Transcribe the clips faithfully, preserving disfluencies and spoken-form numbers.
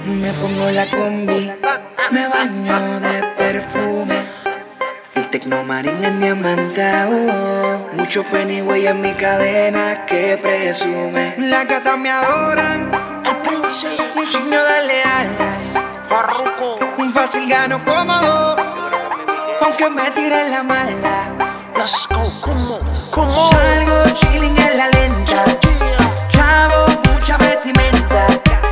Me pongo la combi, me baño de perfume. El Tecnomarín en diamantado, mucho Pennyway en mi cadena que presume. Las gatas me adoran, el príncipe, un signo de alas. Farruko, un fácil gano cómodo, aunque me tiren la mala. Let's go, como, como. Salgo chilling en la lenta, chavo, mucha vestimenta.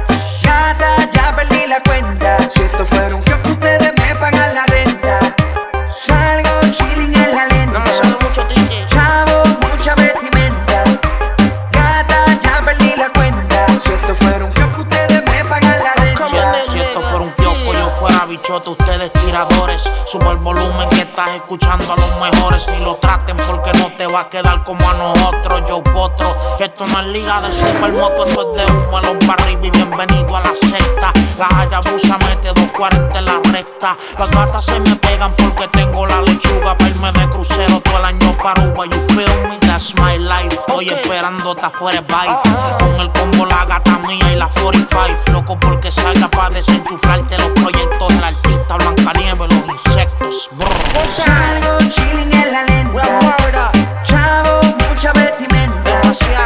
Gata, ya perdí la cuenta. Si esto fuera un kiosco, ustedes me pagan la renta. Salgo chilling en la lenta, no me sale mucho ticket. chavo, mucha vestimenta. Gata, ya perdí la cuenta. Si esto fuera un kiosco, ustedes me pagan la renta. Si, si esto fuera un kiosco, yo fuera bichote, ustedes tiradores. Sube el volumen que estás escuchando a los mejores. Ni lo traten porque no te va a quedar como a nosotros. Yo potro, esto no es liga de supermoto, esto es de un melón para arriba y bienvenido a la secta. La Hayabusa mete dos cuarenta en la recta. Las gatas se me pegan porque tengo la lechuga para irme de crucero todo el año para Uva. You feel me? That's my life. Estoy esperándote afuera vibe. Con el combo la gata mía y la cuarenta y cinco. Loco porque salga para desenchufrarte los proyectos del artista Blancanieves, los insectos. Brr. Salgo chilling en la lenta, chavo, mucha vestimenta.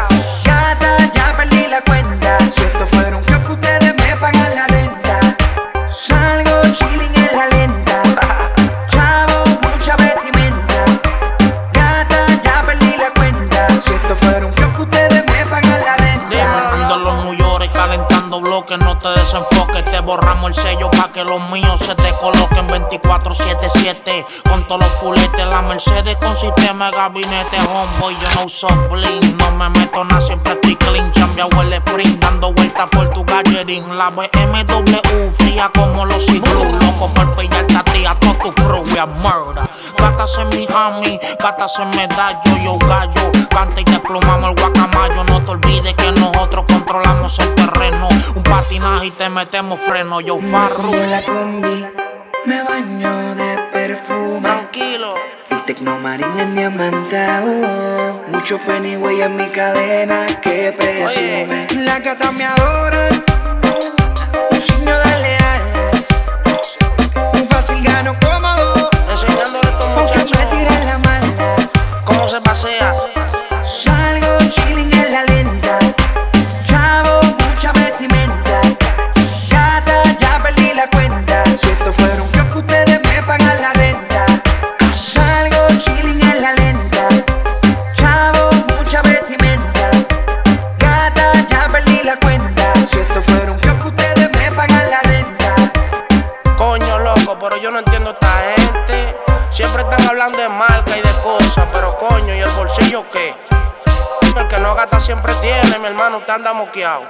Gata, ya perdí la cuenta. Si esto fuera un kiosco, ustedes me pagan la renta. Salgo chilling en la lenta, chavo, mucha vestimenta. Gata, ya perdí la cuenta. Si esto fuera un kiosco, ustedes me pagan la renta. Ando en los New York calentando bloques, no te desenfoques. Te borramos el sello pa' que los míos se te coloquen veinticuatro siete siete. Con todos los fuletes, la Mercedes con sistema de gabinete. Homeboy, yo no uso bling, no me meto nada, siempre estoy clean. Chambeado el sprint, dando vueltas por tu gallerín. La B M W fría como los iglú. Loco por pillarte a ti, a todo tu crew, we are murder. Gatas en Miami, gatas en Medallo, yo gallo. Canta y te plumamos el guacamayo. No te olvides que nosotros controlamos el terreno. Un patinaje y te metemos freno, yo farro. Me la combi, me baño de perfume. Tranquilo. El Tecnomarín en diamantado, mucho Pennyway en mi cadena que presume. Oye. Las gatas me adoran, un signo de alas. Un fácil gano cómodo, Enseñándole a estos aunque me muchachos tiren la mala. cómo se pasea. Salgo chilling en la lenta, chavo, mucha vestimenta. Gata, ya perdí la cuenta. Si esto fuera un kiosco, ustedes me pagan la renta. Salgo chilling en la lenta, chavo, mucha vestimenta. Gata, ya perdí la cuenta. Si esto fuera un kiosco, ustedes me pagan la renta. Coño loco, pero yo no entiendo a esta gente. Siempre están hablando de marca y de cosas, pero coño, ¿y el bolsillo qué? El que no gasta siempre tiene, mi hermano, usted anda moqueado.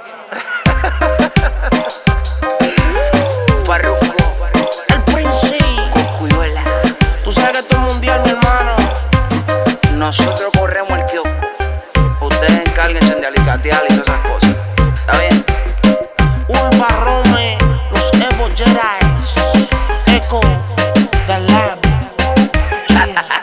Farruko, El príncipe, Cocuyuela. tú sabes que esto es mundial, mi hermano. Nosotros corremos el kiosco, ustedes encárguense de alicatear y todas esas cosas. ¿Está bien? Urba Rome, los Evo Jedi, Echo, The Lab. Yeah.